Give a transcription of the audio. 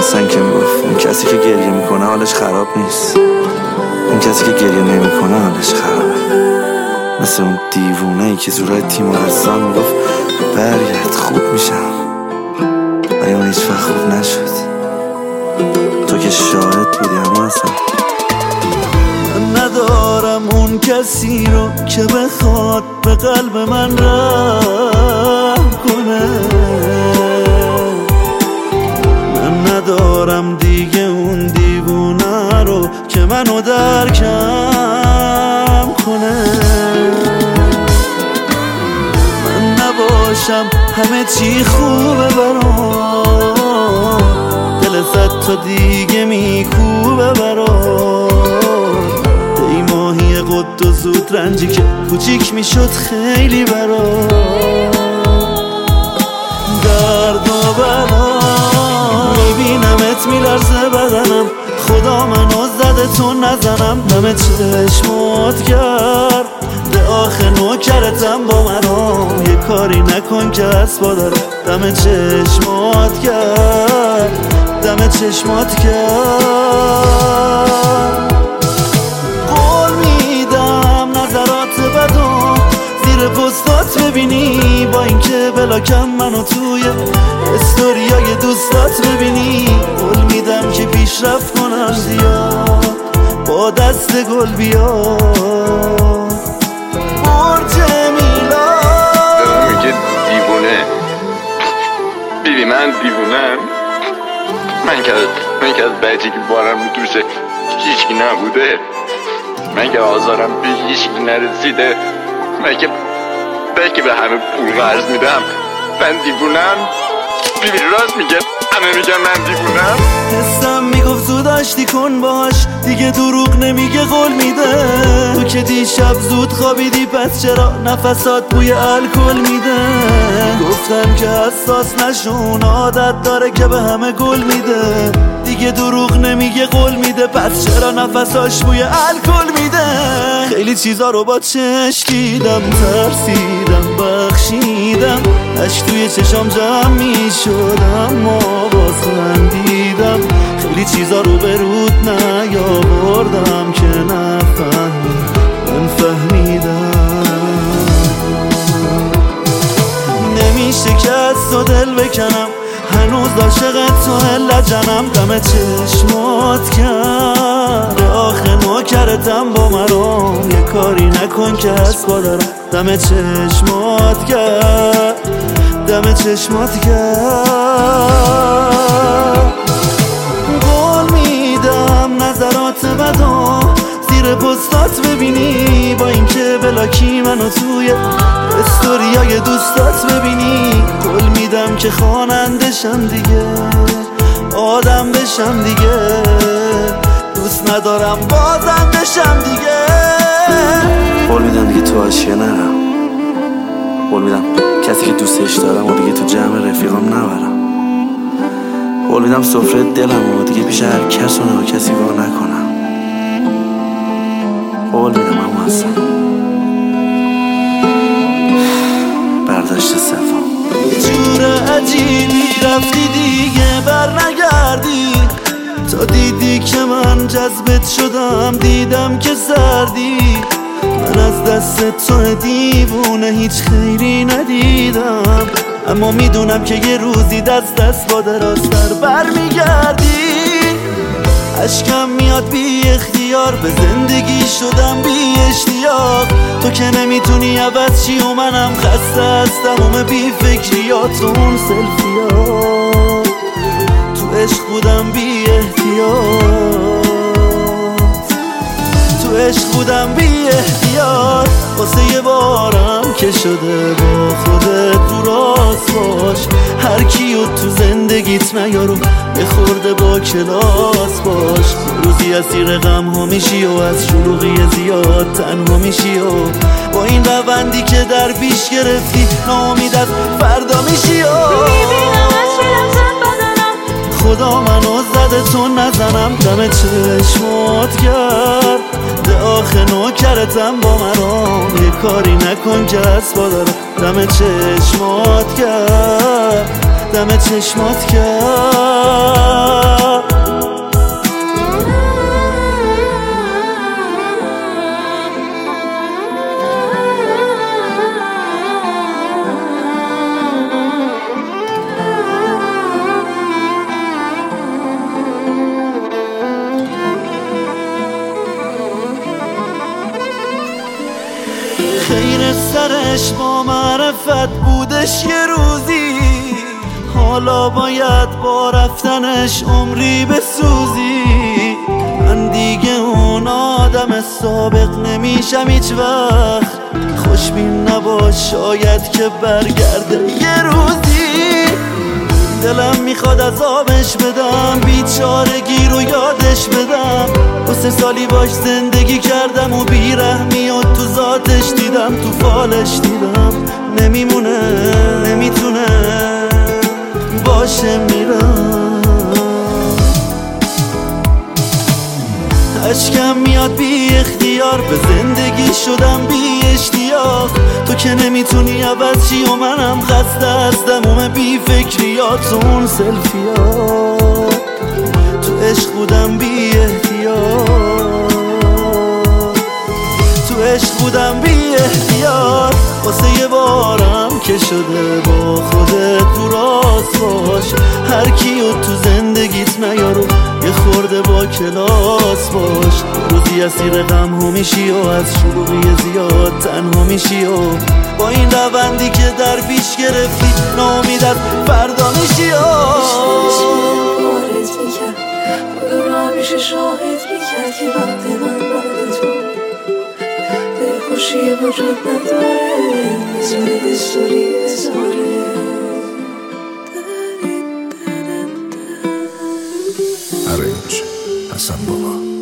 حسن که میگفت اون کسی که گریه میکنه حالش خراب نیست، اون کسی که گریه نمیکنه حالش خرابه. مثل اون دیوونه ای که زورای تیمارستان میگفت برگرد خوب میشم، ولی اون هیچ وقت خوب نشد. تو که شاهد بودی اما حسن. من ندارم اون کسی رو که بخواد به قلب من رحم کنه، من ندارم دیگه اون دیوونه رو که منو درکم کنه. من نباشم همه چی خوبه برام، دل صد تا دیگه میکوبه برام. ای ماهی قد و زود رنجی که کوچیک میشد خیلی برام. درد و بلا میبینمت میلرزه بدنم، خدا منو زده تو نزنم. دم چشمات گرد به آخه نوکرتم با منام، یه کاری نکن که اسبا دارم. دم چشمات گرد، دم چشمات گرد. قول میدم نظرات بدو زیر پستات ببینی، با اینکه بلاکم منو توی استوریای دوستات ببینی. قول میدم که پیشرفت کنم زیاد، با دست گل بیاد. برج میلاد میگه دیوونه. بیبی من دیوونم. من که از بچگی بارم رو دوشه هیچکی نبوده، من که آزارم به هیچکی نرسیده، من که به همه پول قرض میدم. من دیوونم. بیبی راست میگه، همه میگن من دیوونم. حسم میگفت زود آشتی کن باش، دیگه دروغ نمیگه قول میده. تو که دیشب زود خوابیدی پس چرا نفسات بوی الکل میده. گفتم که حساس نشون، عادت داره که به همه گل میده. دیگه دروغ نمیگه قول میده، پس چرا نفساش بوی الکل میده. خیلی چیزا رو با چشم دیدم، ترسیدم بخشیدم، اشک توی چشام جمع میشدم، ما باز خندیدم. خیلی چیزا رو به رود نیاوردم که نفهمی من فهمیدم. نمیشه که از تو دل بکنم، هنوز عاشق تو لجنم. دم چشمات کرد آخه نوکرتم با مرام، یه کاری نکن که اسبا دارم. دم چشمات کرد، دم چشمات کرد. قول میدم نظرات بدو زیر پستات ببینی، با اینکه بلاکی منو توی استوریای دوستات ببینی. قول میدم که خوانندشم دیگه، آدم بشم دیگه، دوست ندارم بازم بشم دیگه. قول میدم دیگه تو آشیه نرم، قول میدم کسی که دوستش دارم و دیگه تو جمع رفیقام نبرم. قول میدم سفره دلم و دیگه پیش هر کس و نه کسی وا نکنم. قول میدم اما حسن. برداشت صفا. جور عجیبی رفتی دیگه بر نگردی، تا دیدی که من جذبت شدم، دیدم که سردی. من از دست تو دیوونه هیچ خیری ندیدم، اما میدونم که یه روزی دست با دراستر برمیگردی. اشکم میاد بی اختیار، به زندگی شدم بی اشتیاق. تو که نمیتونی عوض چی و منم خسته از تموم بی فکریات و اون سلفیات. تو عشق بودم بی احتیاط، تو عشق بودم بی احتیاط. واسه یه بارم که شده با خودت تو راست باش، هر کیو تو زندگیت نیارو یه خورده با کلاس باش. روزی اسیر غم ها میشی و از شلوغی زیاد تنها میشی و با این روندی که در پیش گرفتی ناامید از فردا میشی و خدا منو زده تو نزنم. دم چشمات گرد به آخه نوکرتم با مرام، یه کاری نکن که اسبا دارم. دم چشمات گرد، دم چشمات گرد. رفتنش با معرفت بودش یه روزی، حالا باید با رفتنش عمری بسوزی. من دیگه اون آدم سابق نمیشم هیچ وقت، خوشبین نباش شاید که برگرده یه روزی. دلم میخواد عذابش بدم، بیچارگی رو یادش بدم. 2 سالی باش زندگی کردم و بیرحمی و تو ذاتش دیدم، تو فالش دیدم. نمیمونه نمیتونه باشه میرم. اشکم میاد بی اختیار، به زندگی شدم بی اشتیاق. تو که نمیتونی عوض چی و منم خسته از دموم بی فکریات و اون سلفیات. تو عشق بودم بی احتیاط، تو عشق بودم بی احتیاط. واسه یه بارم که شده با خودت تو راست باش، هر کیو تو زندگیت نیارو یه خورده با کلاس باش. روزی اسیر غم ها میشی و از شلوغی زیاد تنها میشی و با این روندی که در پیش گرفتی ناامید از فردا میشی. وارد میکرد خدا رو همیشه شاهد میکرد که وقت من بعد تو خوشی وجود نداره، بذاره دستوری بذاره. Arrange Hassan Baba.